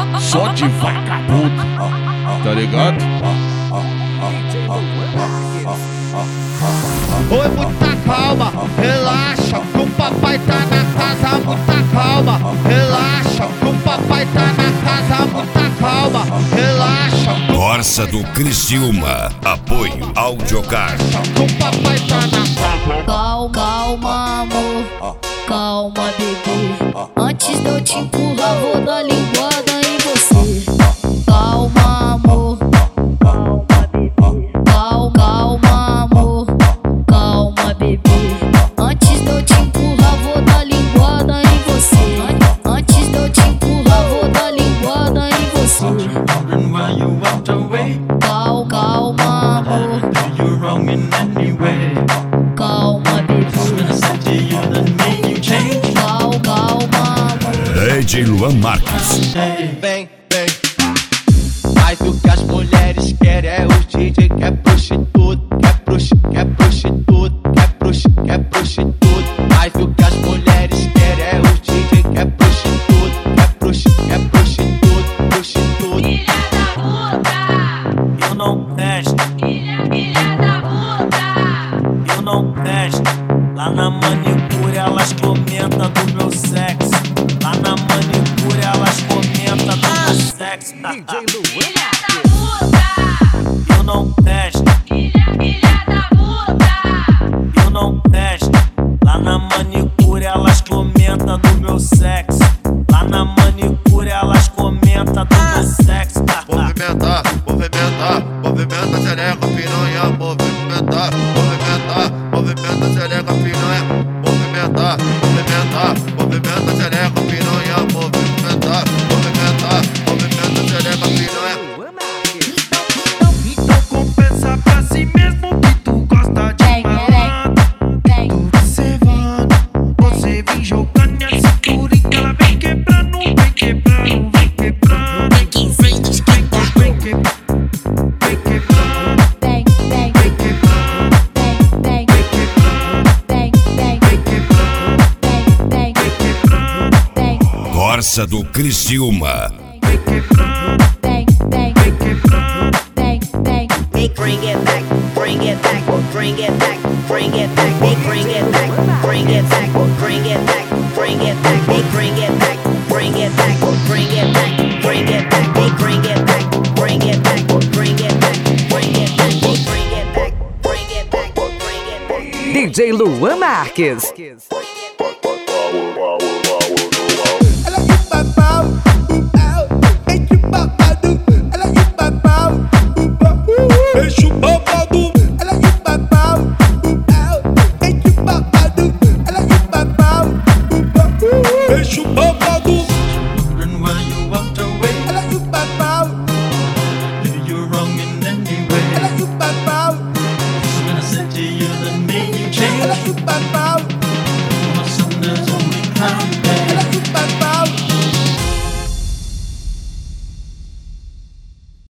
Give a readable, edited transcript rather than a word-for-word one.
Só de vagabundo, tá ligado? Oi, muita calma, relaxa, que o papai tá na casa, muita calma, relaxa, que o papai tá na casa, muita calma, relaxa. Corsa do Criciúma, apoio Audiocar. Que o papai tá na casa. Calma, amor, calma, bebê. Antes de eu te empurrar, vou dar linguada em você. Calma, amor, calma, bebê. Calma, amor, calma, bebê. Antes de eu te empurrar, vou dar linguada em você. Antes de eu te empurrar, vou dar linguada em você. Calma, amor, calma, bebê. Calma, amor. DJ Luan Marques. Vem, vem. Mas o que as mulheres querem é o DJ que é prostituto, quer prostituto, quer prostituto. Mas o que as mulheres querem é o DJ que é prostituto, quer prostituto, prostituto. Filha da puta, Eu não presto, filha da puta. eu não presto. Lá na manicure elas comentam do meu sexo. Lá na manicure elas comentam do meu sexo. Filha da puta, Eu não presto, filha da puta. eu não presto. Lá na manicure elas comentam do meu sexo. Lá na manicure elas comentam do meu sexo. Movimentar, movimentar, movimenta, xereca, piranha, movimentar, movimentar, movimenta, xereca, piranha, movimentar, movimentar, movimenta, xereca, piranha, movimentar, movimentar, movimenta, xereca, piranha. Então compensa pra si mesmo que tu gosta de malandro. Tô observando, você vem jogando minha cintura e ela vem quebrando, vem quebrando, vem quebrando. Vem quebrando, vem quebrando, vem quebrando, vem quebrando, vem quebrando, vem quebrando. Corsa do Criciúma. Vem quebrando, vem quebrando. Bring it back, bring it back, bring it back, bring it back, bring it back, bring it back, bring it back, bring it back, bring it back, bring it back, bring it back, bring it back, bring it back, bring it back, bring it back, bring it back, bring it back, bring it back, bring it back. DJ Luan Marques.